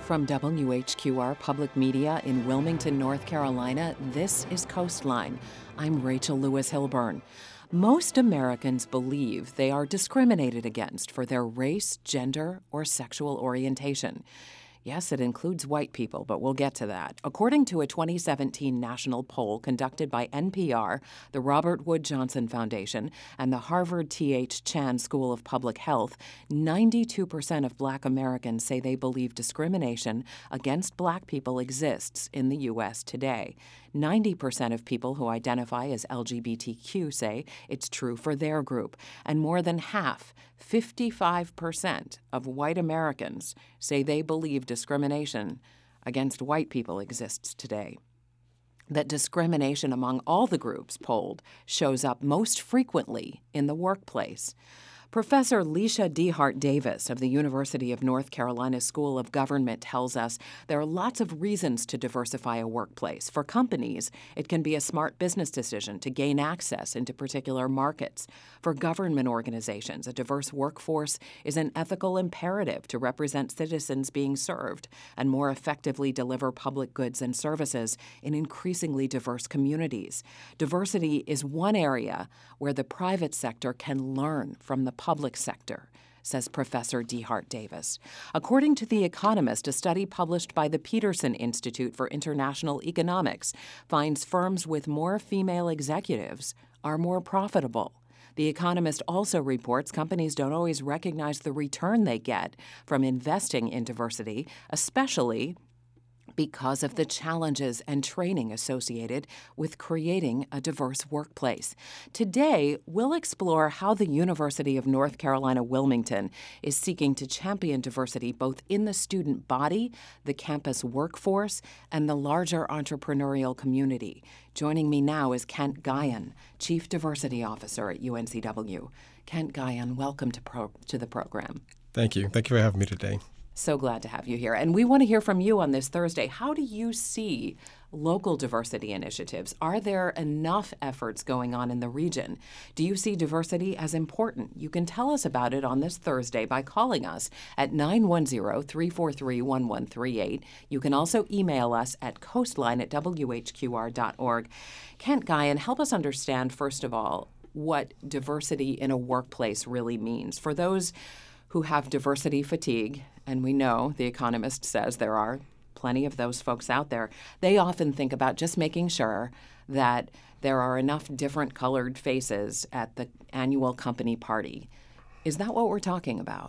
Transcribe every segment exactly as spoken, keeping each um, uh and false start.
From W H Q R Public Media in Wilmington, North Carolina, this is Coastline. I'm Rachel Lewis Hilburn. Most Americans believe they are discriminated against for their race, gender, or sexual orientation. Yes, it includes white people, but we'll get to that. According to a twenty seventeen national poll conducted by N P R, the Robert Wood Johnson Foundation, and the Harvard T H Chan School of Public Health, ninety-two percent of black Americans say they believe discrimination against black people exists in the U S today. ninety percent of people who identify as L G B T Q say it's true for their group, and more than half, fifty-five percent of white Americans say they believe discrimination against white people exists today. That discrimination among all the groups polled shows up most frequently in the workplace. Professor Leisha DeHart Davis of the University of North Carolina School of Government tells us there are lots of reasons to diversify a workplace. For companies, it can be a smart business decision to gain access into particular markets. For government organizations, a diverse workforce is an ethical imperative to represent citizens being served and more effectively deliver public goods and services in increasingly diverse communities. Diversity is one area where the private sector can learn from the public sector, says Professor DeHart Davis. According to The Economist, a study published by the Peterson Institute for International Economics finds firms with more female executives are more profitable. The Economist also reports companies don't always recognize the return they get from investing in diversity, especially because of the challenges and training associated with creating a diverse workplace. Today, we'll explore how the University of North Carolina Wilmington is seeking to champion diversity both in the student body, the campus workforce, and the larger entrepreneurial community. Joining me now is Kent Guyon, Chief Diversity Officer at U N C W. Kent Guyon, welcome to, pro- to the program. Thank you. Thank you for having me today. So glad to have you here. And we want to hear from you on this Thursday. How do you see local diversity initiatives? Are there enough efforts going on in the region? Do you see diversity as important? You can tell us about it on this Thursday by calling us at nine one zero, three four three, one one three eight. You can also email us at coastline at w h q r dot org. Kent Guyon, help us understand, first of all, what diversity in a workplace really means. For those who have diversity fatigue, and we know The Economist says there are plenty of those folks out there, they often think about just making sure that there are enough different colored faces at the annual company party. Is that what we're talking about?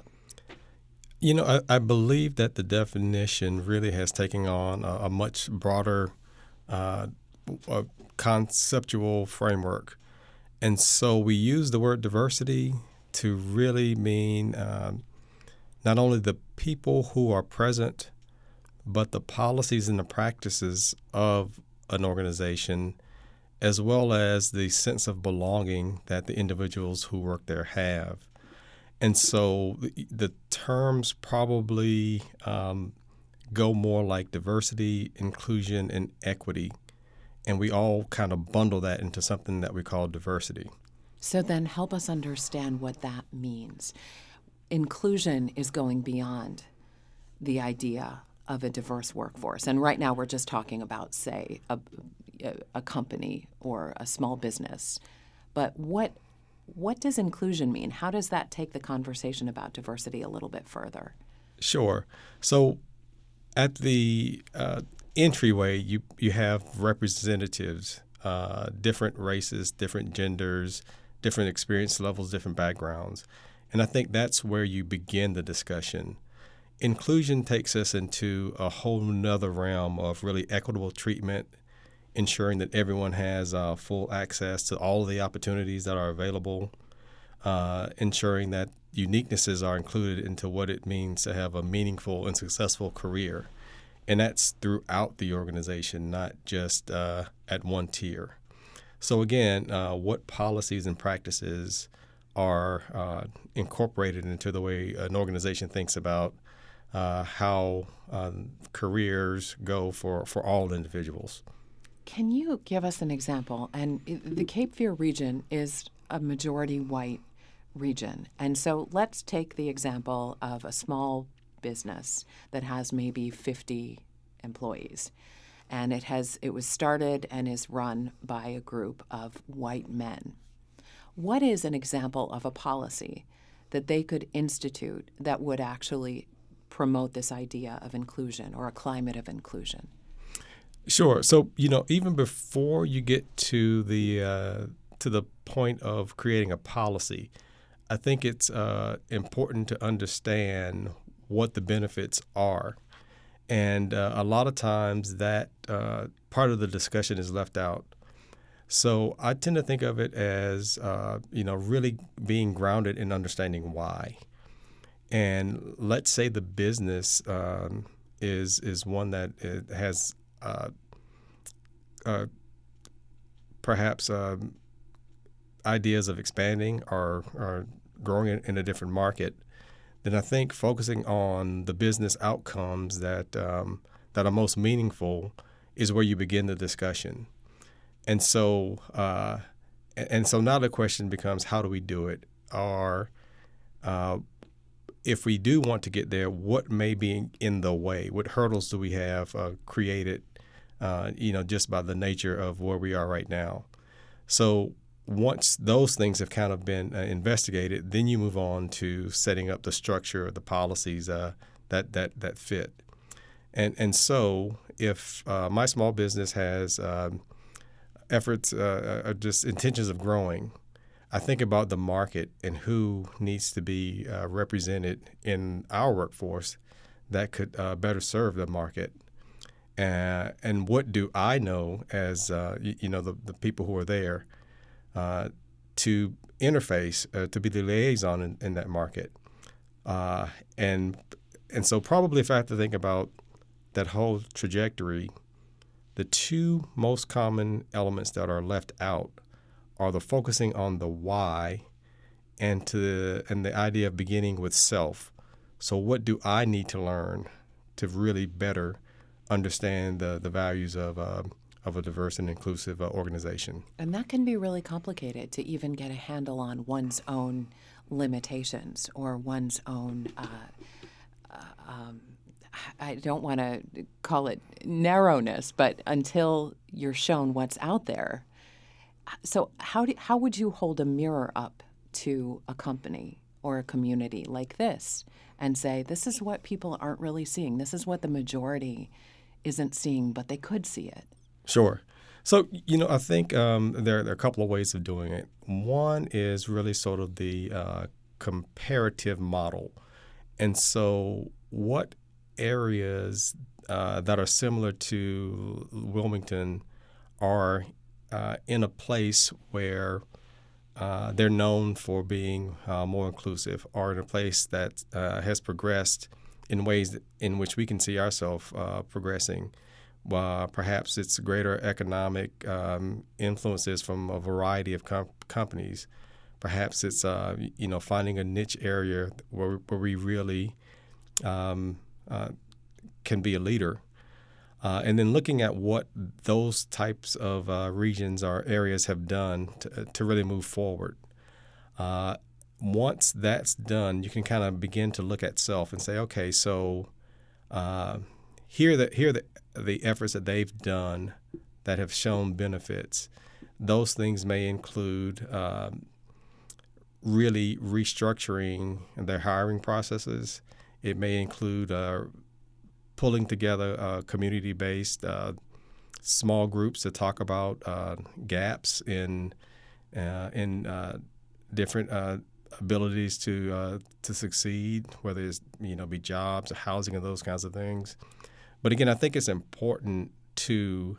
You know, I, I believe that the definition really has taken on a, a much broader uh, a conceptual framework. And so we use the word diversity to really mean um, not only the people who are present, but the policies and the practices of an organization, as well as the sense of belonging that the individuals who work there have. And so the, the terms probably um, go more like diversity, inclusion, and equity. And we all kind of bundle that into something that we call diversity. So then help us understand what that means. Inclusion is going beyond the idea of a diverse workforce. And right now we're just talking about, say, a, a company or a small business. But what what does inclusion mean? How does that take the conversation about diversity a little bit further? Sure. So at the uh, entryway, you, you have representatives, uh, different races, different genders, different experience levels, different backgrounds. And I think that's where you begin the discussion. Inclusion takes us into a whole nother realm of really equitable treatment, ensuring that everyone has uh, full access to all of the opportunities that are available, uh, ensuring that uniquenesses are included into what it means to have a meaningful and successful career. And that's throughout the organization, not just uh, at one tier. So again, uh, what policies and practices are uh, incorporated into the way an organization thinks about uh, how um, careers go for, for all individuals? Can you give us an example? And the Cape Fear region is a majority white region. And so let's take the example of a small business that has maybe fifty employees, and it has it was started and is run by a group of white men. What is an example of a policy that they could institute that would actually promote this idea of inclusion or a climate of inclusion? Sure. So, you know, even before you get to the uh, to the point of creating a policy, I think it's uh, important to understand what the benefits are. And uh, a lot of times that uh, part of the discussion is left out. So I tend to think of it as, uh, you know, really being grounded in understanding why. And let's say the business um, is is one that it has uh, uh, perhaps uh, ideas of expanding or, or growing in, in a different market, then I think focusing on the business outcomes that um, that are most meaningful is where you begin the discussion. And so, uh, and so now the question becomes, how do we do it? Or uh, if we do want to get there, what may be in the way? What hurdles do we have uh, created, uh, you know, just by the nature of where we are right now? So once those things have kind of been uh, investigated, then you move on to setting up the structure, the policies uh, that that that fit. And and so if uh, my small business has um, efforts, uh, uh, just intentions of growing, I think about the market and who needs to be uh, represented in our workforce that could uh, better serve the market. Uh, and what do I know as, uh, you, you know, the, the people who are there uh, to interface, uh, to be the liaison in, in that market. Uh, and and so probably if I have to think about that whole trajectory, the two most common elements that are left out are the focusing on the why and to the, and the idea of beginning with self. So what do I need to learn to really better understand the, the values of uh, of a diverse and inclusive uh, organization? And that can be really complicated to even get a handle on one's own limitations or one's own, uh, uh, um, I don't want to call it narrowness, but until you're shown what's out there. So how do, how would you hold a mirror up to a company or a community like this and say, this is what people aren't really seeing. This is what the majority isn't seeing, but they could see it? Sure. So, you know, I think um, there, there are a couple of ways of doing it. One is really sort of the uh, comparative model. And so what areas uh, that are similar to Wilmington are uh, in a place where uh, they're known for being uh, more inclusive, or in a place that uh, has progressed in ways in which we can see ourselves uh, progressing. Uh, perhaps it's greater economic um, influences from a variety of com- companies. Perhaps it's uh, you know finding a niche area where, where we really um, uh, can be a leader, uh, and then looking at what those types of uh, regions or areas have done to, to really move forward. Uh, once that's done, you can kind of begin to look at self and say, okay, so uh, here the here the the efforts that they've done that have shown benefits. Those things may include um, really restructuring their hiring processes. It may include uh, pulling together uh, community-based uh, small groups to talk about uh, gaps in uh, in uh, different uh, abilities to uh, to succeed, whether it's you know be jobs, or housing, and those kinds of things. But again, I think it's important to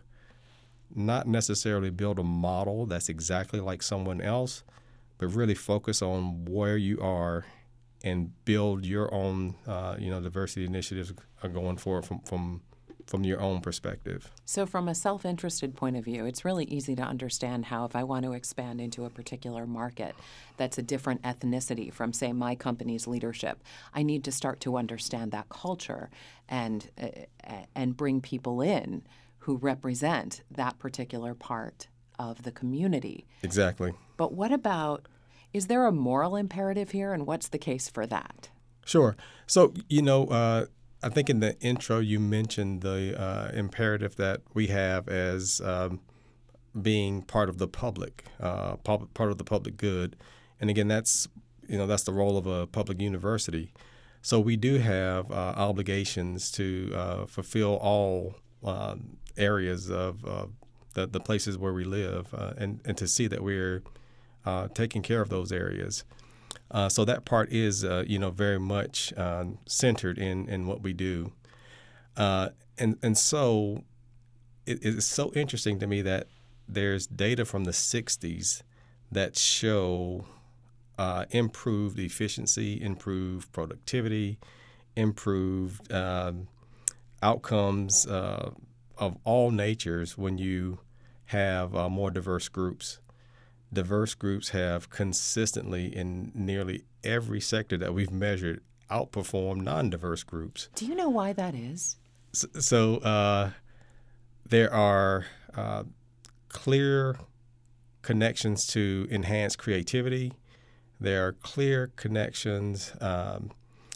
not necessarily build a model that's exactly like someone else, but really focus on where you are and build your own, uh, you know, diversity initiatives going forward from, from from your own perspective. So from a self-interested point of view, it's really easy to understand how if I want to expand into a particular market that's a different ethnicity from, say, my company's leadership, I need to start to understand that culture and uh, and bring people in who represent that particular part of the community. Exactly. But what about, is there a moral imperative here, and what's the case for that? Sure. So, you know, uh, I think in the intro you mentioned the uh, imperative that we have as um, being part of the public, uh, pub- part of the public good. And again, that's, you know, that's the role of a public university. So we do have uh, obligations to uh, fulfill all uh, areas of uh, the, the places where we live uh, and, and to see that we're uh, taking care of those areas. Uh, so that part is, uh, you know, very much uh, centered in, in what we do. Uh, and, and so it, it's so interesting to me that there's data from the sixties that show uh, improved efficiency, improved productivity, improved um, outcomes uh, of all natures when you have uh, more diverse groups. Diverse groups have consistently, in nearly every sector that we've measured, outperformed non-diverse groups. Do you know why that is? So, so uh, there are uh, clear connections to enhance creativity. There are clear connections um,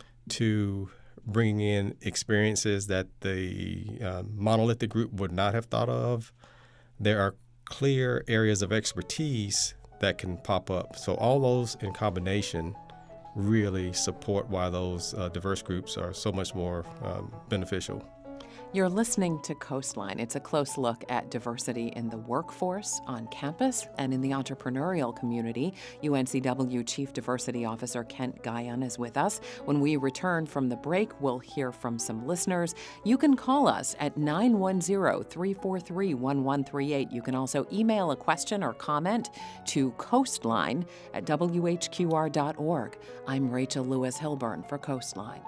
to bringing in experiences that the uh, monolithic group would not have thought of. There are clear areas of expertise that can pop up. So all those in combination really support why those uh, diverse groups are so much more um, beneficial. You're listening to Coastline. It's a close look at diversity in the workforce, on campus, and in the entrepreneurial community. U N C W Chief Diversity Officer Kent Guyon is with us. When we return from the break, we'll hear from some listeners. You can call us at nine one zero, three four three, one one three eight. You can also email a question or comment to coastline at w h q r dot org. I'm Rachel Lewis Hilburn for Coastline.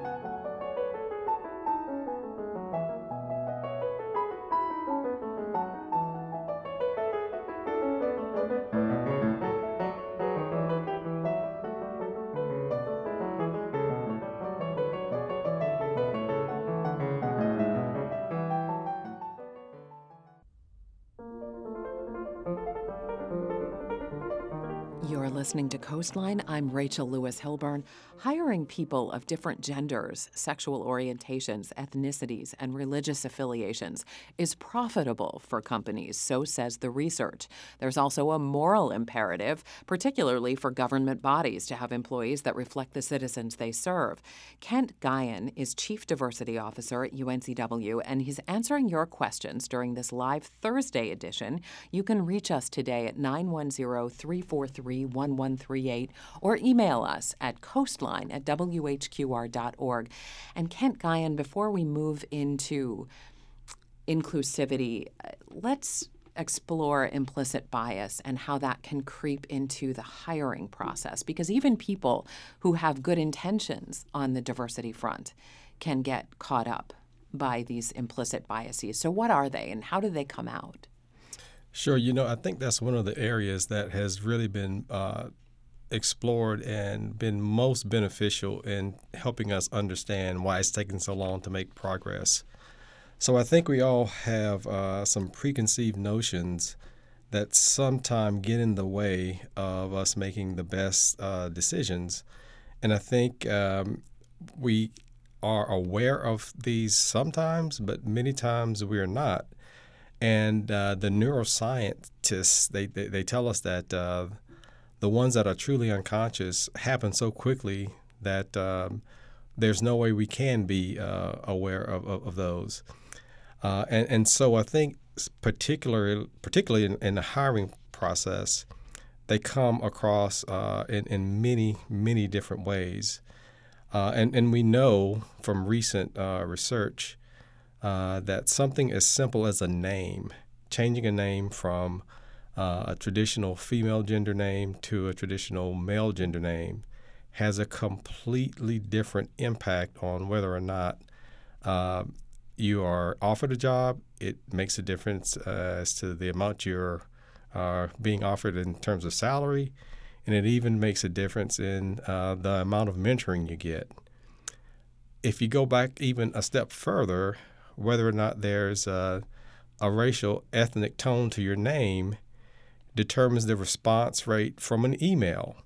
You're listening to Coastline. I'm Rachel Lewis Hilburn. Hiring people of different genders, sexual orientations, ethnicities, and religious affiliations is profitable for companies, so says the research. There's also a moral imperative, particularly for government bodies, to have employees that reflect the citizens they serve. Kent Guyon is Chief Diversity Officer at U N C W, and he's answering your questions during this live Thursday edition. You can reach us today at nine one zero, three four three, one one three eight or email us at coastline at w h q r dot org. And Kent Guyon, before we move into inclusivity, let's explore implicit bias and how that can creep into the hiring process, because even people who have good intentions on the diversity front can get caught up by these implicit biases. So what are they and how do they come out? Sure. You know, I think that's one of the areas that has really been uh, explored and been most beneficial in helping us understand why it's taking so long to make progress. So I think we all have uh, some preconceived notions that sometimes get in the way of us making the best uh, decisions. And I think um, we are aware of these sometimes, but many times we are not. And uh, the neuroscientists, they, they, they tell us that uh, the ones that are truly unconscious happen so quickly that um, there's no way we can be uh, aware of, of, of those. Uh, and, and so I think particularly, particularly in, in the hiring process, they come across uh, in, in many, many different ways. Uh, and, and we know from recent uh, research Uh, that something as simple as a name, changing a name from uh, a traditional female gender name to a traditional male gender name, has a completely different impact on whether or not uh, you are offered a job. It makes a difference uh, as to the amount you're uh, being offered in terms of salary, and it even makes a difference in uh, the amount of mentoring you get. If you go back even a step further, whether or not there's a, a racial, ethnic tone to your name determines the response rate from an email.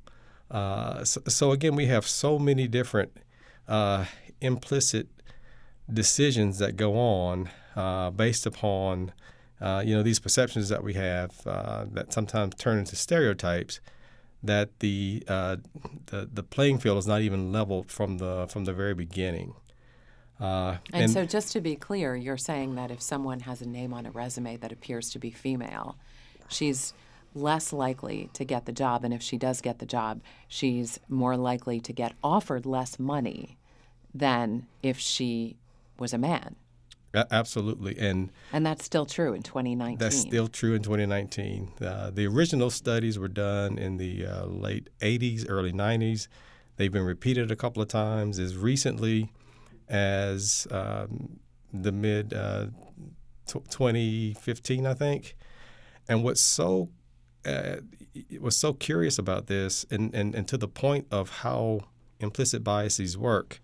Uh, so, so again, we have so many different uh, implicit decisions that go on uh, based upon uh, you know these perceptions that we have uh, that sometimes turn into stereotypes. That the, uh, the the playing field is not even leveled from the from the very beginning. Uh, and, and so, just to be clear, you're saying that if someone has a name on a resume that appears to be female, she's less likely to get the job, and if she does get the job, she's more likely to get offered less money than if she was a man. a- absolutely, and And that's still true in twenty nineteen. that's still true in twenty nineteen. Uh, the original studies were done in the uh, late eighties, early nineties. They've been repeated a couple of times as recently as um, the mid uh, t- twenty fifteen, I think. And what's so uh, what's so curious about this, and, and, and to the point of how implicit biases work,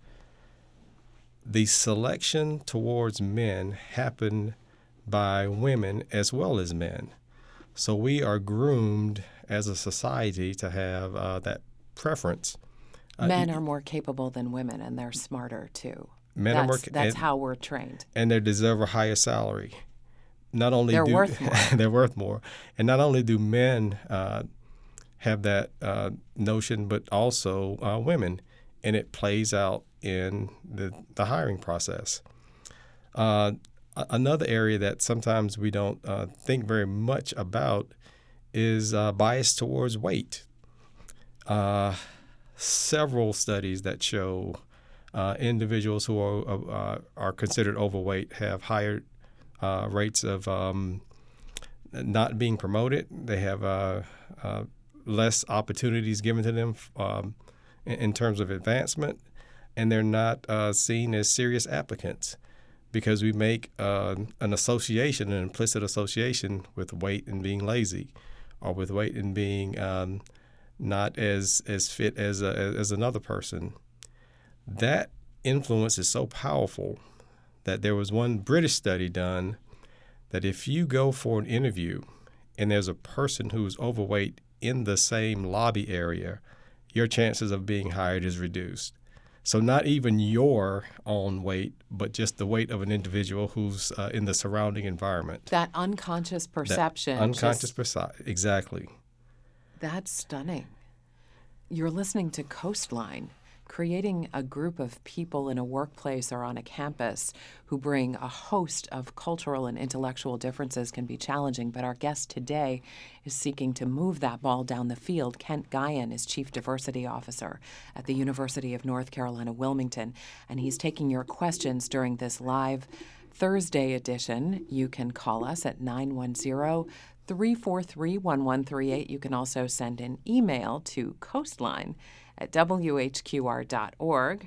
the selection towards men happen by women as well as men. So we are groomed as a society to have uh, that preference. Men uh, are more capable than women, and they're smarter too. Men that's, are more, that's and, how we're trained. and they deserve a higher salary. Not only They're do worth more. they're worth more, and not only do men uh, have that uh, notion, but also uh, women, and it plays out in the the hiring process. Uh, another area that sometimes we don't uh, think very much about is uh, bias towards weight. Uh, several studies that show uh, individuals who are uh, are considered overweight have higher uh, rates of um, not being promoted. They have uh, uh, less opportunities given to them um, in, in terms of advancement, and they're not uh, seen as serious applicants because we make uh, an association, an implicit association with weight and being lazy, or with weight and being um, not as as fit as a, as another person. That influence is so powerful that there was one British study done that if you go for an interview and there's a person who's overweight in the same lobby area, your chances of being hired is reduced. So not even your own weight, but just the weight of an individual who's uh, in the surrounding environment. That unconscious perception. That unconscious just, perception, exactly. That's stunning. You're listening to Coastline. Creating a group of people in a workplace or on a campus who bring a host of cultural and intellectual differences can be challenging, but our guest today is seeking to move that ball down the field. Kent Guyon is Chief Diversity Officer at the University of North Carolina, Wilmington, and he's taking your questions during this live Thursday edition. You can call us at nine one zero, three four three, one one three eight. You can also send an email to coastline at w h q r dot org.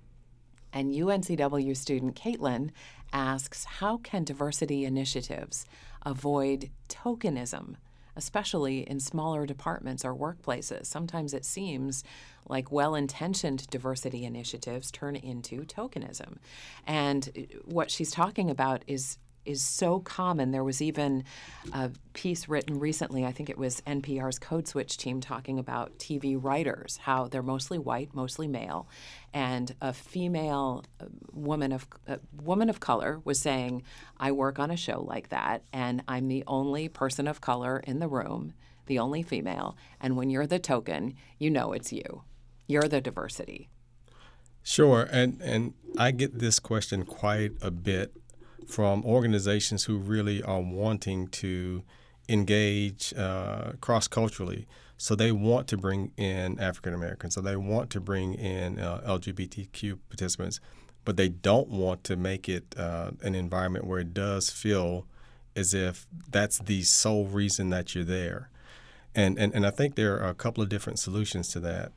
And U N C W student Caitlin asks, how can diversity initiatives avoid tokenism, especially in smaller departments or workplaces? Sometimes it seems like well-intentioned diversity initiatives turn into tokenism. And what she's talking about is is so common. There was even a piece written recently, I think it was N P R's Code Switch team, talking about T V writers, how they're mostly white, mostly male, and a female woman of a woman of color was saying, I work on a show like that, and I'm the only person of color in the room, the only female, and when you're the token, you know it's you. You're the diversity. Sure, and, and I get this question quite a bit from organizations who really are wanting to engage uh, cross-culturally. So they want to bring in African Americans, so they want to bring in uh, L G B T Q participants, but they don't want to make it uh, an environment where it does feel as if that's the sole reason that you're there. And, and, and I think there are a couple of different solutions to that.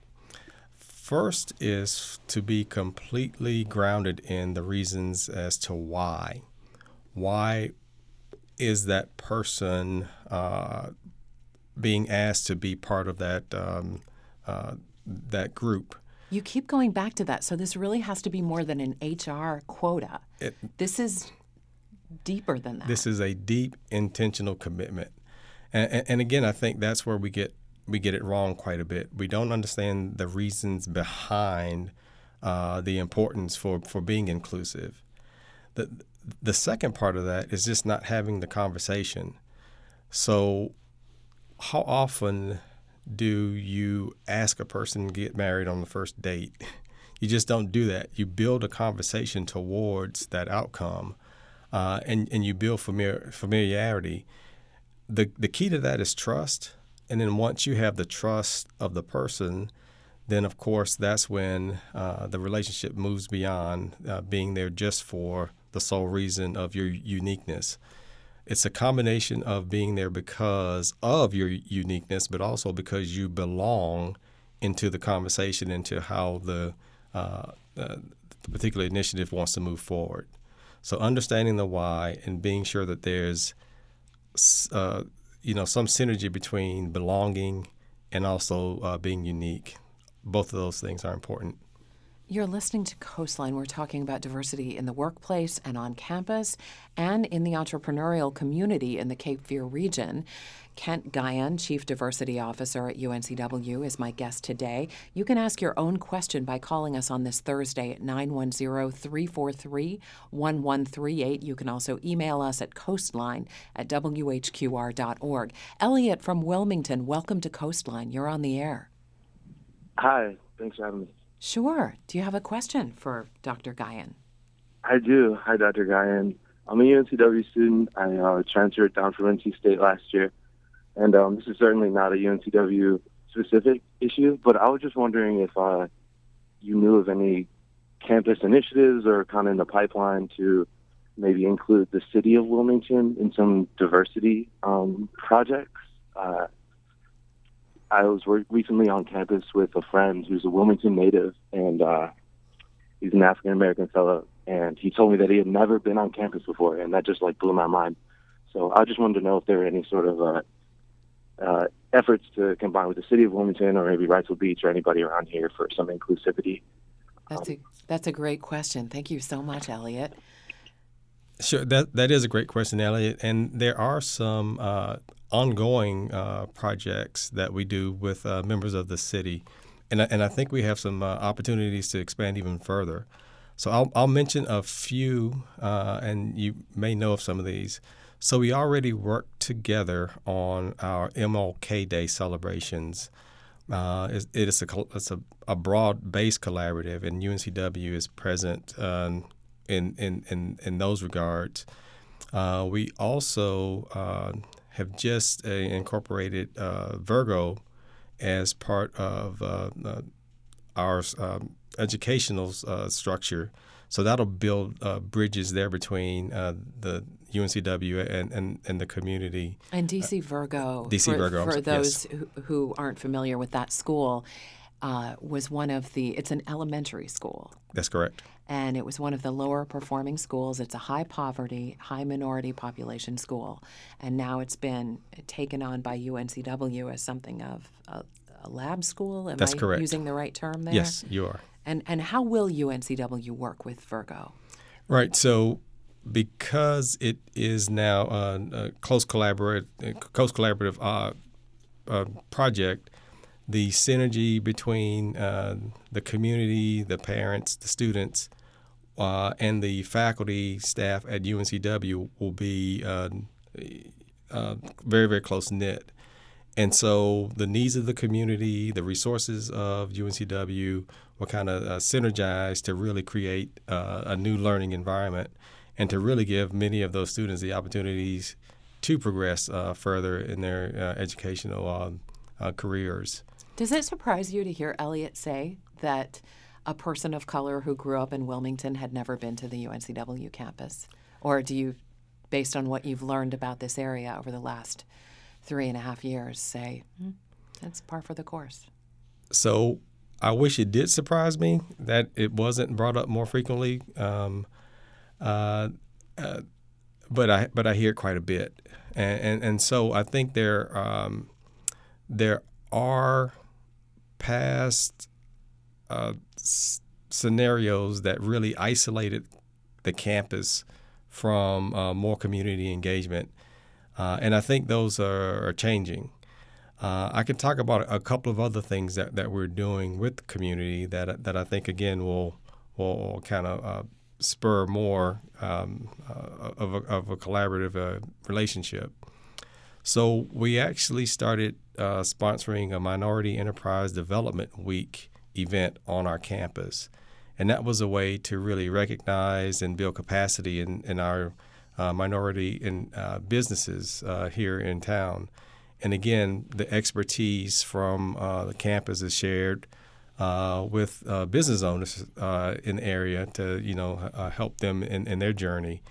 First is to be completely grounded in the reasons as to why. Why is that person uh, being asked to be part of that um, uh, that group? You keep going back to that. So this really has to be more than an H R quota. It, this is deeper than that. This is a deep, intentional commitment. And, and, and again, I think that's where we get we get it wrong quite a bit. We don't understand the reasons behind uh, the importance for, for being inclusive. The, the second part of that is just not having the conversation. So how often do you ask a person to get married on the first date? You just don't do that. You build a conversation towards that outcome, uh, and, and you build familiar, familiarity. The, the key to that is trust. And then once you have the trust of the person, then, of course, that's when uh, the relationship moves beyond uh, being there just for the sole reason of your uniqueness. It's a combination of being there because of your uniqueness, but also because you belong into the conversation, into how the, uh, uh, the particular initiative wants to move forward. So understanding the why and being sure that there's uh, you know, some synergy between belonging and also uh, being unique. Both of those things are important. You're listening to Coastline. We're talking about diversity in the workplace and on campus and in the entrepreneurial community in the Cape Fear region. Kent Guyon, Chief Diversity Officer at U N C W, is my guest today. You can ask your own question by calling us on this Thursday at nine one zero, three four three, one one three eight. You can also email us at coastline at w h q r dot org. Elliot from Wilmington, welcome to Coastline. You're on the air. Hi, thanks for having me. Sure. Do you have a question for Doctor Guyon? I do. Hi, Doctor Guyon. I'm a U N C W student. I uh, transferred down from N C State last year. And um, this is certainly not a U N C W-specific issue, but I was just wondering if uh, you knew of any campus initiatives or kind of in the pipeline to maybe include the city of Wilmington in some diversity um, projects. Uh, I was re- recently on campus with a friend who's a Wilmington native, and uh, he's an African-American fellow, and he told me that he had never been on campus before, and that just, like, blew my mind. So I just wanted to know if there were any sort of uh, uh, efforts to combine with the city of Wilmington or maybe Wrightsville Beach or anybody around here for some inclusivity. That's a, that's a great question. Thank you so much, Elliot. Sure, that that is a great question, Elliot. And there are some uh, ongoing uh, projects that we do with uh, members of the city, and I, and I think we have some uh, opportunities to expand even further. So I'll I'll mention a few, uh, and you may know of some of these. So we already work together on our M L K Day celebrations. Uh, it, it is a it's a, a broad-based collaborative, and U N C W is present um, in, in in in those regards. Uh, we also uh, have just uh, incorporated uh, Virgo as part of uh, uh, our um, educational uh, structure. So that'll build uh, bridges there between uh, the U N C W and, and, and the community. And D C Virgo, D C for, Virgo, for yes. those who, who aren't familiar with that school, uh, was one of the, it's an elementary school. That's correct. And it was one of the lower performing schools. It's a high poverty, high minority population school. And now it's been taken on by U N C W as something of a, a lab school. Am That's I correct. using the right term there? Yes, you are. And and how will U N C W work with Virgo? Right. So because it is now a, a close collaborative, close collaborative uh, uh, project, the synergy between uh, the community, the parents, the students, uh, and the faculty staff at U N C W will be uh, uh, very, very close knit. And so the needs of the community, the resources of U N C W will kind of uh, synergize to really create uh, a new learning environment and to really give many of those students the opportunities to progress uh, further in their uh, educational uh, uh, careers. Does it surprise you to hear Elliot say that a person of color who grew up in Wilmington had never been to the U N C W campus? Or do you, based on what you've learned about this area over the last three and a half years, say, hmm, that's par for the course? So I wish it did surprise me that it wasn't brought up more frequently, um, uh, uh, but I but I hear it quite a bit, and and, and so I think there um, there are past uh, s- scenarios that really isolated the campus from uh, more community engagement. Uh, and I think those are, are changing. Uh, I can talk about a couple of other things that, that we're doing with the community that that I think again will will kind of uh, spur more um, uh, of, a, of a collaborative uh, relationship. So we actually started uh, sponsoring a Minority Enterprise Development Week event on our campus, and that was a way to really recognize and build capacity in, in our uh, minority in uh, businesses uh, here in town. And again, the expertise from uh, the campus is shared uh, with uh, business owners uh, in the area to, you know, uh, help them in, in their journey.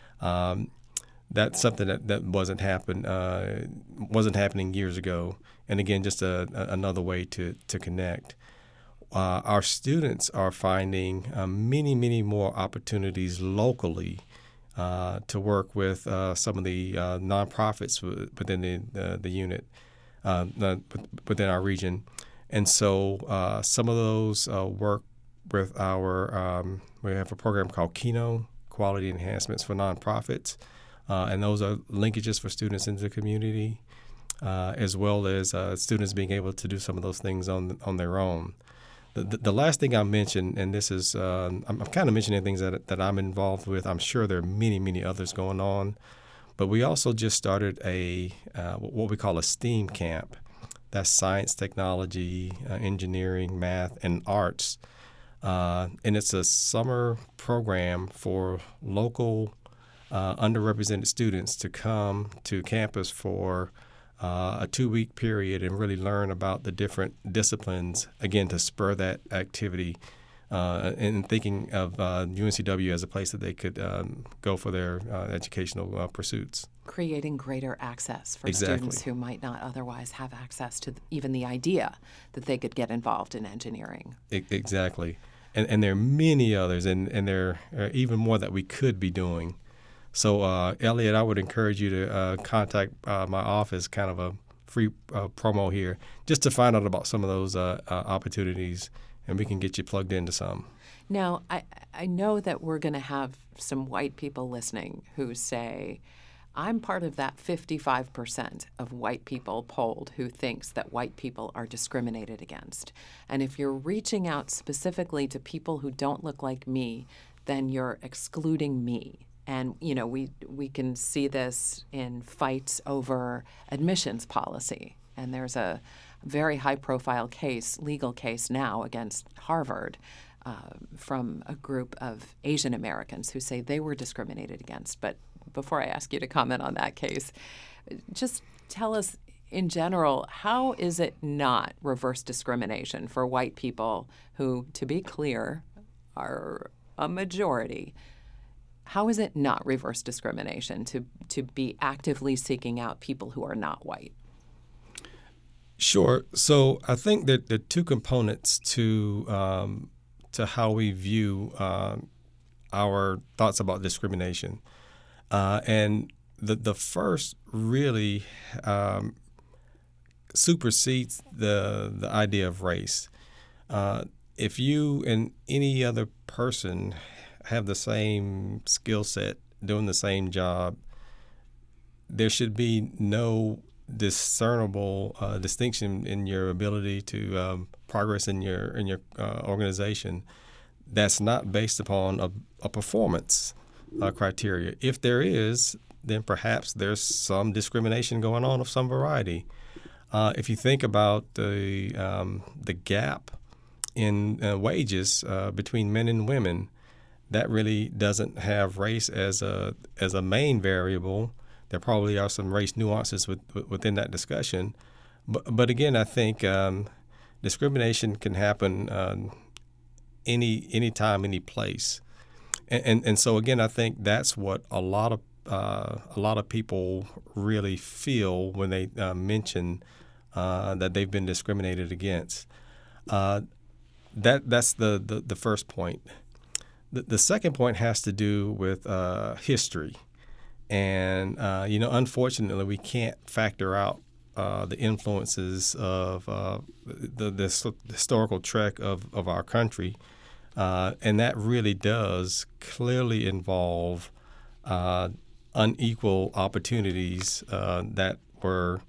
Um, that's something that, that wasn't happen uh, wasn't happening years ago. And again, just a, a, another way to to connect. Uh, our students are finding uh, many, many more opportunities locally Uh, to work with uh, some of the uh, nonprofits within the the, the unit, uh, the, within our region, and so uh, some of those uh, work with our. Um, we have a program called Keno, Quality Enhancements for Nonprofits, uh, and those are linkages for students into the community, uh, as well as uh, students being able to do some of those things on on their own. The, the, the last thing I mentioned, and this is, uh, I'm, I'm kind of mentioning things that, that I'm involved with. I'm sure there are many, many others going on. But we also just started a uh, what we call a STEAM camp. That's science, technology, uh, engineering, math, and arts. Uh, and it's a summer program for local uh, underrepresented students to come to campus for Uh, a two-week period and really learn about the different disciplines, again, to spur that activity uh, and thinking of uh, U N C W as a place that they could um, go for their uh, educational uh, pursuits. Creating greater access for Exactly. students who might not otherwise have access to th- even the idea that they could get involved in engineering. E- exactly. And, and there are many others, and, and there are even more that we could be doing. So, uh, Elliot, I would encourage you to uh, contact uh, my office, kind of a free uh, promo here, just to find out about some of those uh, uh, opportunities, and we can get you plugged into some. Now, I, I know that we're going to have some white people listening who say, I'm part of that fifty-five percent of white people polled who thinks that white people are discriminated against. And if you're reaching out specifically to people who don't look like me, then you're excluding me. And, you know, we we can see this in fights over admissions policy. And there's a very high-profile case, legal case now against Harvard uh, from a group of Asian Americans who say they were discriminated against. But before I ask you to comment on that case, just tell us in general, how is it not reverse discrimination for white people who, to be clear, are a majority? How is it not reverse discrimination to, to be actively seeking out people who are not white? Sure. So I think that the two components to um, to how we view um, our thoughts about discrimination, uh, and the the first really um, supersedes the the idea of race. Uh, if you and any other person have the same skill set, doing the same job, there should be no discernible uh, distinction in your ability to um, progress in your in your uh, organization that's not based upon a, a performance uh, criteria. If there is, then perhaps there's some discrimination going on of some variety. Uh, if you think about the um, the gap in uh, wages uh, between men and women, that really doesn't have race as a as a main variable. There probably are some race nuances with, within that discussion, but but again, I think um, discrimination can happen uh, any any time, any place, and, and and so again, I think that's what a lot of uh, a lot of people really feel when they uh, mention uh, that they've been discriminated against. Uh, that that's the, the the first point. The, the second point has to do with uh, history. And, uh, you know, unfortunately, we can't factor out uh, the influences of uh, the, the historical trek of, of our country. Uh, and that really does clearly involve uh, unequal opportunities uh, that were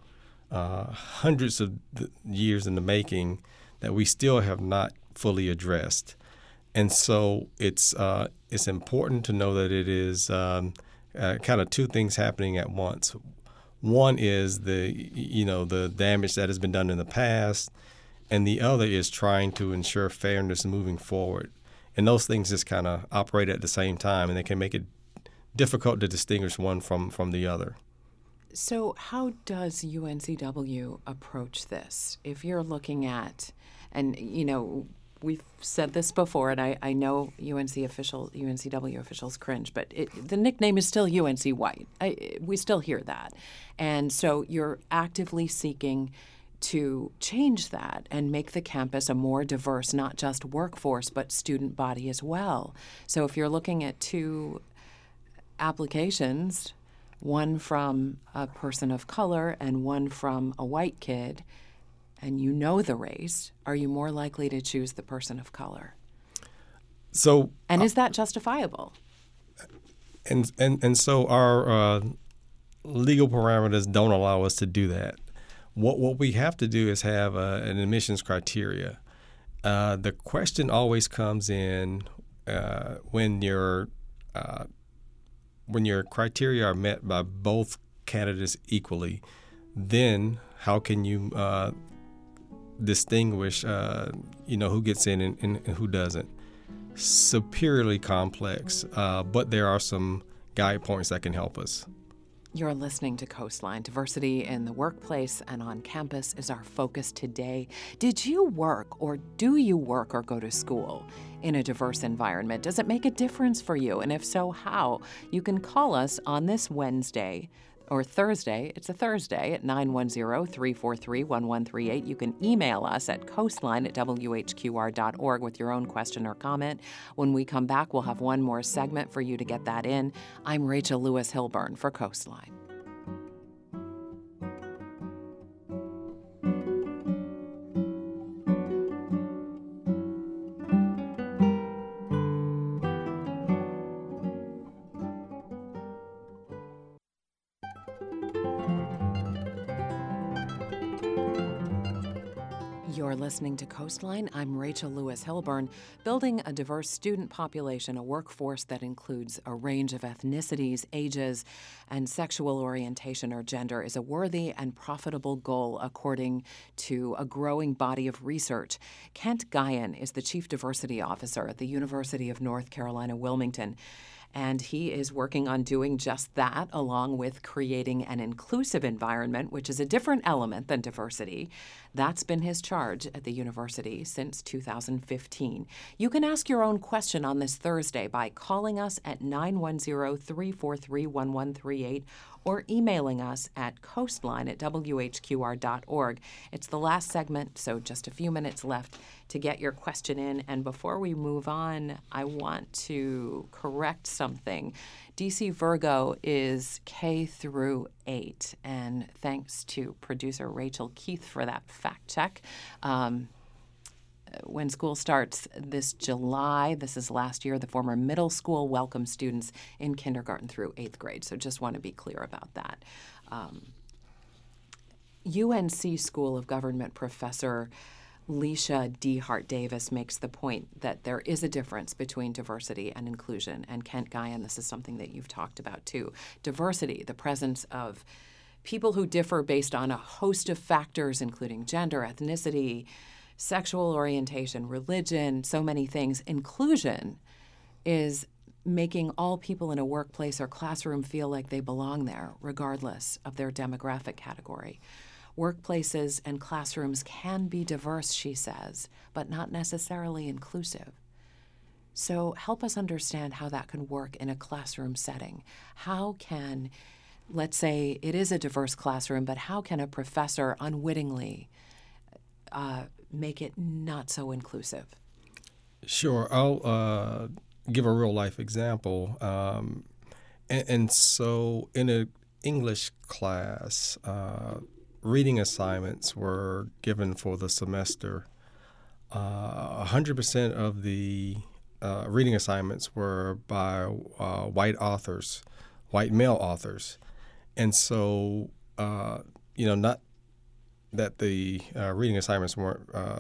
uh, hundreds of th- years in the making that we still have not fully addressed. And so it's uh, it's important to know that it is um, uh, kind of two things happening at once. One is the you know the damage that has been done in the past, and the other is trying to ensure fairness moving forward. And those things just kind of operate at the same time, and they can make it difficult to distinguish one from, from the other. So how does U N C W approach this? If you're looking at, and you know, we've said this before, and I, I know U N C official, U N C W officials cringe, but it, the nickname is still U N C White. I, we still hear that. And so you're actively seeking to change that and make the campus a more diverse, not just workforce, but student body as well. So if you're looking at two applications, one from a person of color and one from a white kid, and you know the race, are you more likely to choose the person of color? So, and uh, is that justifiable? And and and so our uh, legal parameters don't allow us to do that. What what we have to do is have uh, an admissions criteria. Uh, the question always comes in uh, when your uh, when your criteria are met by both candidates equally. Then how can you uh, distinguish uh, you know who gets in and, and, and who doesn't? Superiorly complex, uh, but there are some guide points that can help us. You're listening to Coastline. Diversity in the workplace and on campus is our focus today. Did you work or do you work or go to school in a diverse environment? Does it make a difference for you? And if so, how? You can call us on this Wednesday or Thursday. It's a Thursday at nine one zero, three four three, one one three eight. You can email us at coastline at w h q r dot org with your own question or comment. When we come back, we'll have one more segment for you to get that in. I'm Rachel Lewis Hilburn for Coastline. You're listening to Coastline. I'm Rachel Lewis Hilburn. Building a diverse student population, a workforce that includes a range of ethnicities, ages, and sexual orientation or gender is a worthy and profitable goal, according to a growing body of research. Kent Guyon is the Chief Diversity Officer at the University of North Carolina, Wilmington. And he is working on doing just that, along with creating an inclusive environment, which is a different element than diversity. That's been his charge at the university since two thousand fifteen. You can ask your own question on this Thursday by calling us at nine one zero, three four three, one one three eight or emailing us at coastline at w h q r dot org. It's the last segment, so just a few minutes left to get your question in. And before we move on, I want to correct something. D C Virgo is K through eight, and thanks to producer Rachel Keith for that fact check. Um, when school starts this July, this is last year, the former middle school welcomes students in kindergarten through eighth grade. So just want to be clear about that. Um, U N C School of Government professor Leisha D. Hart Davis makes the point that there is a difference between diversity and inclusion. And Kent Guyon, this is something that you've talked about too. Diversity, the presence of people who differ based on a host of factors, including gender, ethnicity, sexual orientation, religion, so many things. Inclusion is making all people in a workplace or classroom feel like they belong there, regardless of their demographic category. Workplaces and classrooms can be diverse, she says, but not necessarily inclusive. So help us understand how that can work in a classroom setting. How can, let's say it is a diverse classroom, but how can a professor unwittingly uh, make it not so inclusive? Sure. I'll uh, give a real-life example. Um, and, and so in an English class, uh, reading assignments were given for the semester. Uh, one hundred percent of the uh, reading assignments were by uh, white authors, white male authors. And so, uh, you know, not that the uh, reading assignments weren't uh,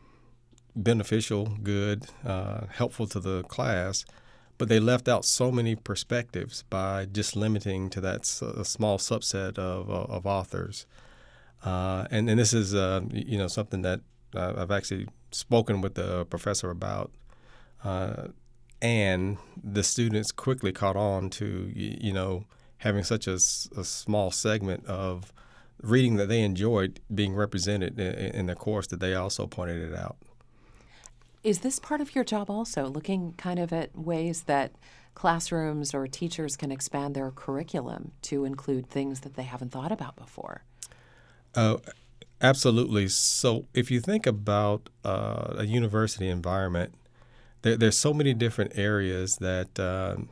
beneficial, good, uh, helpful to the class, but they left out so many perspectives by just limiting to that s- a small subset of, of, of authors. Uh, and, and this is, uh, you know, something that uh, I've actually spoken with the professor about. Uh, and the students quickly caught on to, you know, having such a, a small segment of reading that they enjoyed being represented in, in the course that they also pointed it out. Is this part of your job also, looking kind of at ways that classrooms or teachers can expand their curriculum to include things that they haven't thought about before? Uh, absolutely. So if you think about uh, a university environment, there, there's so many different areas that um,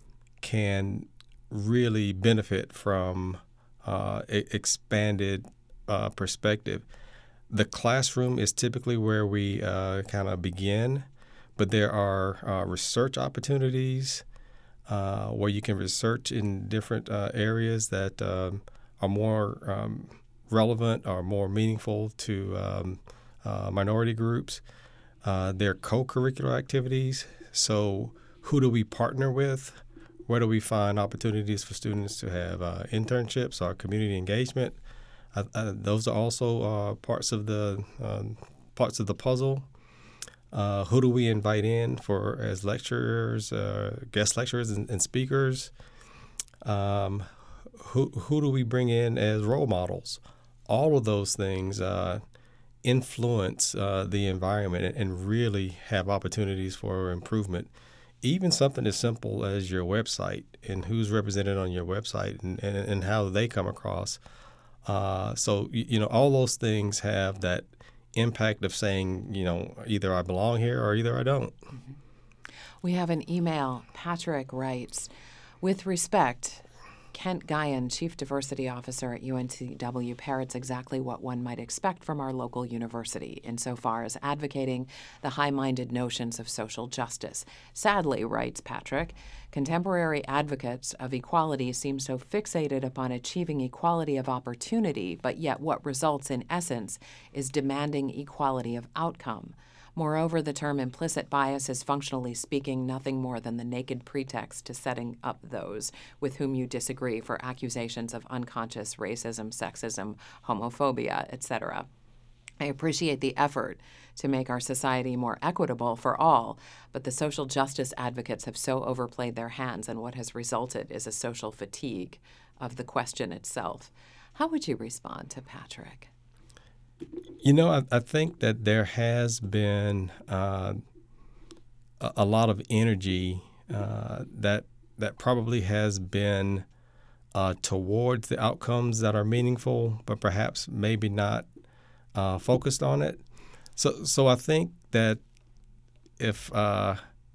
can really benefit from uh, e- expanded uh, perspective. The classroom is typically where we uh, kind of begin, but there are uh, research opportunities uh, where you can research in different uh, areas that um, are more um, relevant or more meaningful to um, uh, minority groups. Uh, there are co-curricular activities. So who do we partner with? Where do we find opportunities for students to have uh, internships or community engagement? Uh, uh, those are also uh, parts of the um, parts of the puzzle. Uh, who do we invite in for as lecturers, uh, guest lecturers, and, and speakers? Um, who who do we bring in as role models? All of those things uh, influence uh, the environment and, and really have opportunities for improvement. Even something as simple as your website and who's represented on your website and, and, and how they come across. Uh, so, you know, all those things have that impact of saying, you know, either I belong here or either I don't. Mm-hmm. We have an email. Patrick writes, with respect, Kent Guyon, Chief Diversity Officer at U N C W, parrots exactly what one might expect from our local university insofar as advocating the high-minded notions of social justice. Sadly, writes Patrick, contemporary advocates of equality seem so fixated upon achieving equality of opportunity, but yet what results in essence is demanding equality of outcome. Moreover, the term implicit bias is functionally speaking nothing more than the naked pretext to setting up those with whom you disagree for accusations of unconscious racism, sexism, homophobia, et cetera. I appreciate the effort to make our society more equitable for all, but the social justice advocates have so overplayed their hands, and what has resulted is a social fatigue of the question itself. How would you respond to Patrick? You know, I, I think that there has been uh, a, a lot of energy uh, that that probably has been uh, towards the outcomes that are meaningful, but perhaps maybe not uh, focused on it. So, so I think that if uh,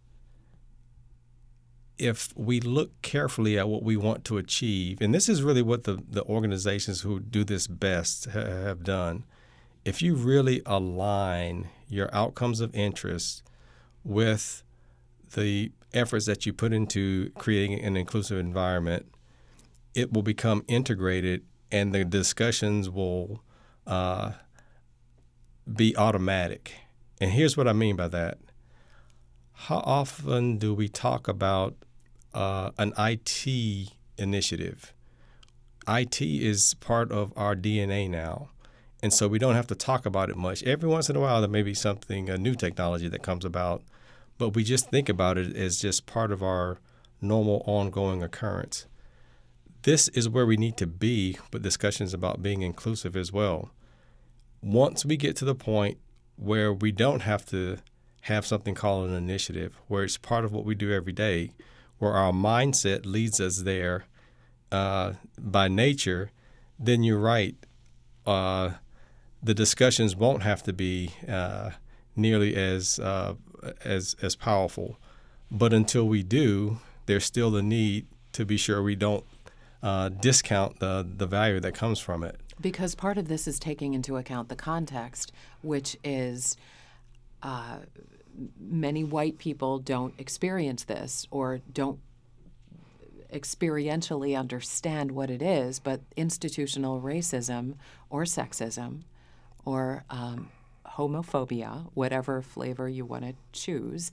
if we look carefully at what we want to achieve, and this is really what the, the organizations who do this best ha- have done. If you really align your outcomes of interest with the efforts that you put into creating an inclusive environment, it will become integrated and the discussions will uh, be automatic. And here's what I mean by that. How often do we talk about uh, an I T initiative? I T is part of our D N A now. And so we don't have to talk about it much. Every once in a while, there may be something, a new technology that comes about, but we just think about it as just part of our normal ongoing occurrence. This is where we need to be with discussions about being inclusive as well. Once we get to the point where we don't have to have something called an initiative, where it's part of what we do every day, where our mindset leads us there uh, by nature, then you're right. Uh, the discussions won't have to be uh, nearly as uh, as as powerful. But until we do, there's still the need to be sure we don't uh, discount the the value that comes from it. Because part of this is taking into account the context, which is uh, many white people don't experience this or don't experientially understand what it is, but institutional racism or sexism or um, homophobia, whatever flavor you want to choose,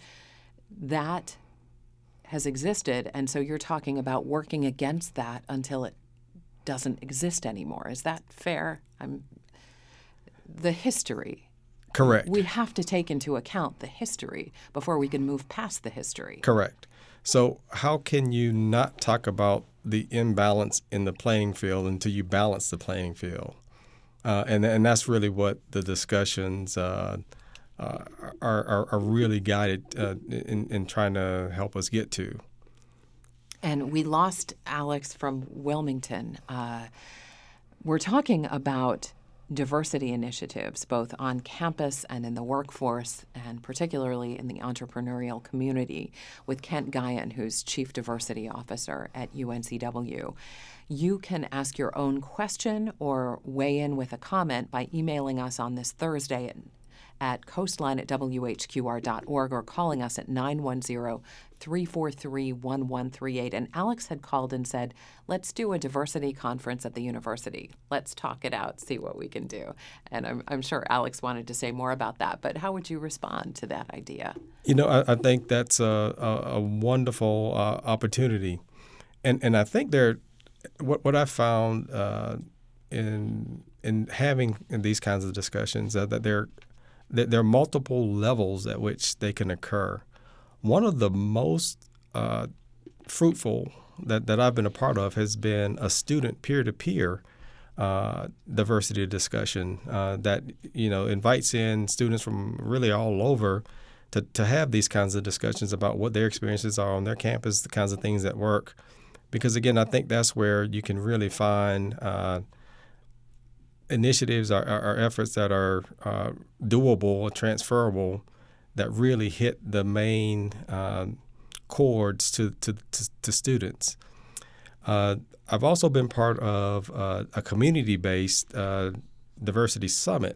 that has existed. And so you're talking about working against that until it doesn't exist anymore. Is that fair? I'm, the history. Correct. We have to take into account the history before we can move past the history. Correct. So how can you not talk about the imbalance in the playing field until you balance the playing field? Uh, and and that's really what the discussions uh, uh, are, are are really guided uh, in in trying to help us get to. And we lost Alex from Wilmington. Uh, we're talking about diversity initiatives, both on campus and in the workforce, and particularly in the entrepreneurial community, with Kent Guyon, who's Chief Diversity Officer at U N C W. You can ask your own question or weigh in with a comment by emailing us on this Thursday at, at coastline at w h q r dot org or calling us at nine one zero, three four three, one one three eight. And Alex had called and said, let's do a diversity conference at the university. Let's talk it out, see what we can do. And I'm, I'm sure Alex wanted to say more about that, but how would you respond to that idea? You know, I, I think that's a, a, a wonderful uh, opportunity. And and I think there, what what I found uh, in in having these kinds of discussions uh, that there that there are multiple levels at which they can occur. One of the most uh, fruitful that, that I've been a part of has been a student peer-to-peer uh, diversity discussion uh, that you know invites in students from really all over to, to have these kinds of discussions about what their experiences are on their campus, the kinds of things that work. Because again, I think that's where you can really find uh, initiatives or, or efforts that are uh, doable, transferable, that really hit the main uh, chords to, to, to, to students. Uh, I've also been part of uh, a community-based uh, diversity summit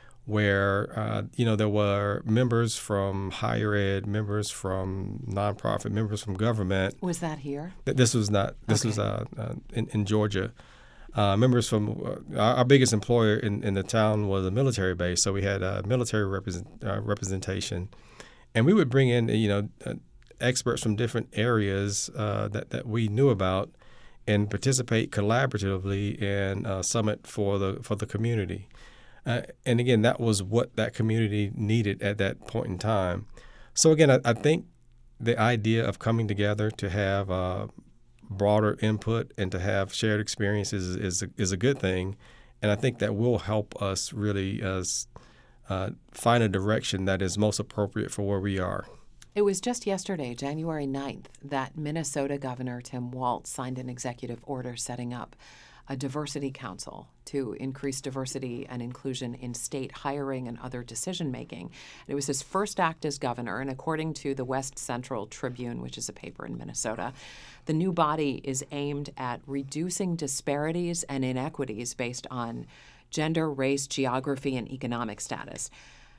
where, uh, you know, there were members from higher ed, members from nonprofit, members from government. Was that here? This was not. This Okay. was uh, uh, in, in Georgia. Uh, members from uh, our, our biggest employer in, in the town was a military base, so we had uh, military represent, uh, representation, and we would bring in you know uh, experts from different areas uh, that that we knew about, and participate collaboratively in a summit for the for the community. Uh, and again, that was what that community needed at that point in time. So again, I, I think the idea of coming together to have uh, broader input and to have shared experiences is is a, is a good thing, and I think that will help us really as uh, find a direction that is most appropriate for where we are. It was just yesterday, January ninth, that Minnesota Governor Tim Walz signed an executive order setting up a diversity council to increase diversity and inclusion in state hiring and other decision-making. It was his first act as governor, and according to the West Central Tribune, which is a paper in Minnesota, the new body is aimed at reducing disparities and inequities based on gender, race, geography, and economic status.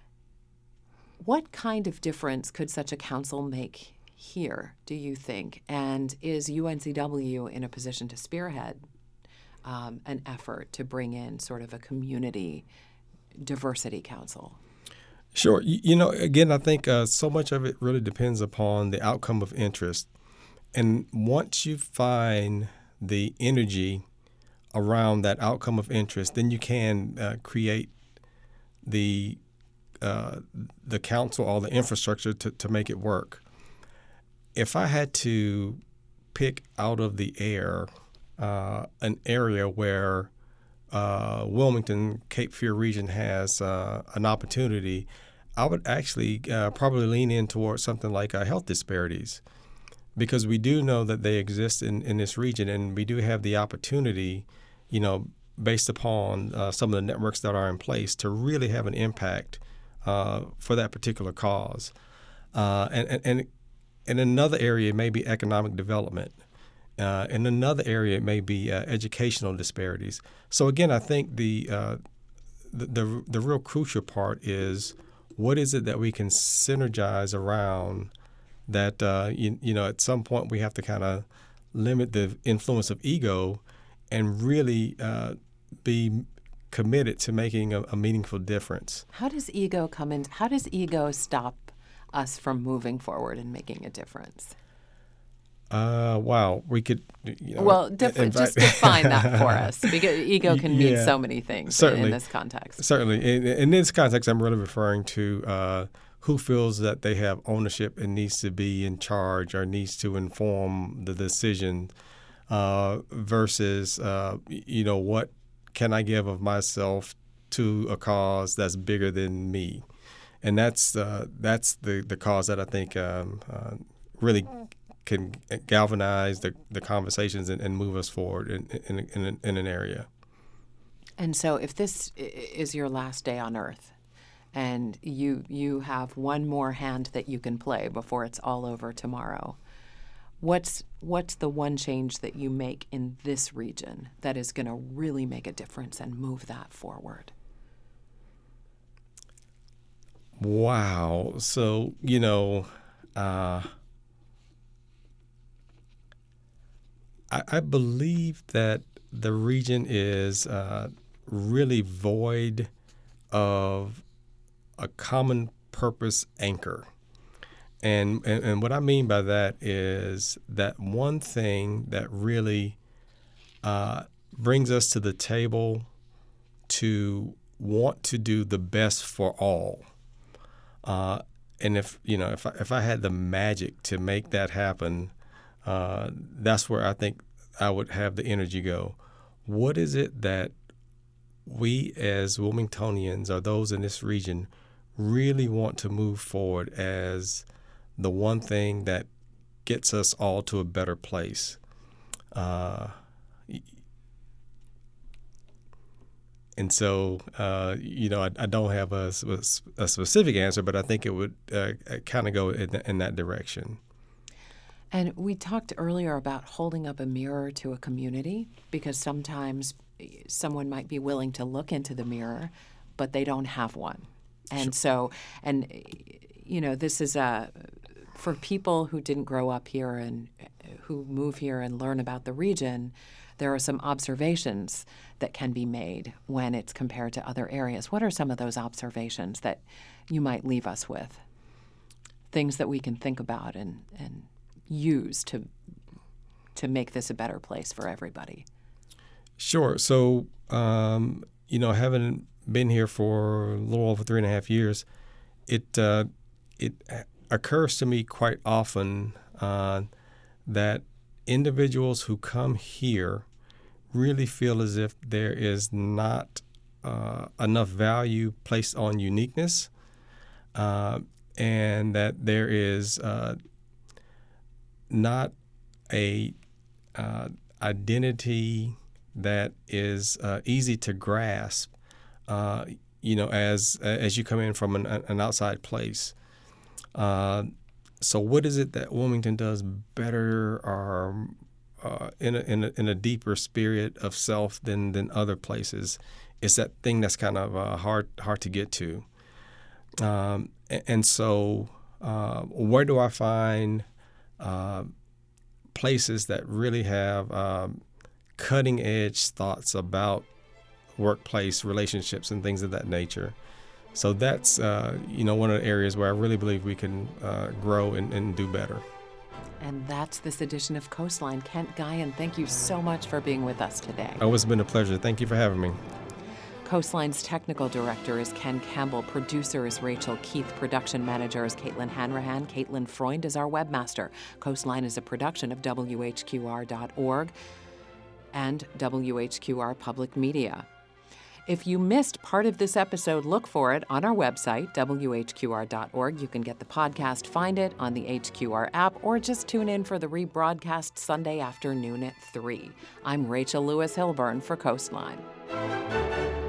What kind of difference could such a council make here, do you think? And is U N C W in a position to spearhead um, an effort to bring in sort of a community diversity council? Sure. You, you know, again, I think uh, so much of it really depends upon the outcome of interest. And once you find the energy around that outcome of interest, then you can uh, create the uh, the council or the infrastructure to, to make it work. If I had to pick out of the air uh, an area where uh, Wilmington, Cape Fear region has uh, an opportunity, I would actually uh, probably lean in towards something like uh, health disparities, because we do know that they exist in, in this region, and we do have the opportunity, you know, based upon uh, some of the networks that are in place to really have an impact uh, for that particular cause. Uh, and, and, and in another area, it may be economic development. Uh, in another area, it may be uh, educational disparities. So again, I think the, uh, the the the real crucial part is what is it that we can synergize around that, uh, you, you know, at some point we have to kind of limit the influence of ego and really uh, be committed to making a, a meaningful difference. How does ego come in? How does ego stop us from moving forward and making a difference? Uh, wow, we could, you know, well, def- invite- just define that for us, because ego can mean Yeah, so many things certainly. in this context. Certainly. In, in this context, I'm really referring to uh, who feels that they have ownership and needs to be in charge or needs to inform the decision uh, versus, uh, you know, what can I give of myself to a cause that's bigger than me? And that's uh, that's the, the cause that I think um, uh, really can galvanize the, the conversations and, and move us forward in, in, in, in an area. And so if this is your last day on Earth and you you have one more hand that you can play before it's all over tomorrow, what's what's the one change that you make in this region that is going to really make a difference and move that forward? Wow. So, you know, uh, I, I believe that the region is uh, really void of a common purpose anchor. And, and and what I mean by that is that one thing that really uh, brings us to the table to want to do the best for all. Uh, and if you know, if I, if I had the magic to make that happen, uh, that's where I think I would have the energy go. What is it that we as Wilmingtonians or those in this region really want to move forward as the one thing that gets us all to a better place? Uh, And so, uh, you know, I, I don't have a, a specific answer, but I think it would uh, kind of go in, in that direction. And we talked earlier about holding up a mirror to a community, because sometimes someone might be willing to look into the mirror, but they don't have one. And sure. so, and, you know, this is a, for people who didn't grow up here and who move here and learn about the region, there are some observations that can be made when it's compared to other areas. What are some of those observations that you might leave us with? Things that we can think about and, and use to to make this a better place for everybody. Sure. So, um, you know, having been here for a little over three and a half years, it uh, it occurs to me quite often uh, that individuals who come here really feel as if there is not uh, enough value placed on uniqueness, uh, and that there is uh, not a uh, identity that is uh, easy to grasp, uh, you know, as as you come in from an, an outside place. Uh, so what is it that Wilmington does better or Uh, in, a, in, a, in a deeper spirit of self than, than other places? It's that thing that's kind of uh, hard hard to get to. Um, and, and so uh, where do I find uh, places that really have um, cutting-edge thoughts about workplace relationships and things of that nature? So that's, uh, you know, one of the areas where I really believe we can uh, grow and, and do better. And that's this edition of Coastline. Kent Guyon, thank you so much for being with us today. Oh, it's been a pleasure. Thank you for having me. Coastline's technical director is Ken Campbell. Producer is Rachel Keith. Production manager is Caitlin Hanrahan. Caitlin Freund is our webmaster. Coastline is a production of W H Q R dot org and W H Q R Public Media. If you missed part of this episode, look for it on our website, W H Q R dot org. You can get the podcast, find it on the H Q R app, or just tune in for the rebroadcast Sunday afternoon at three. I'm Rachel Lewis Hilburn for Coastline.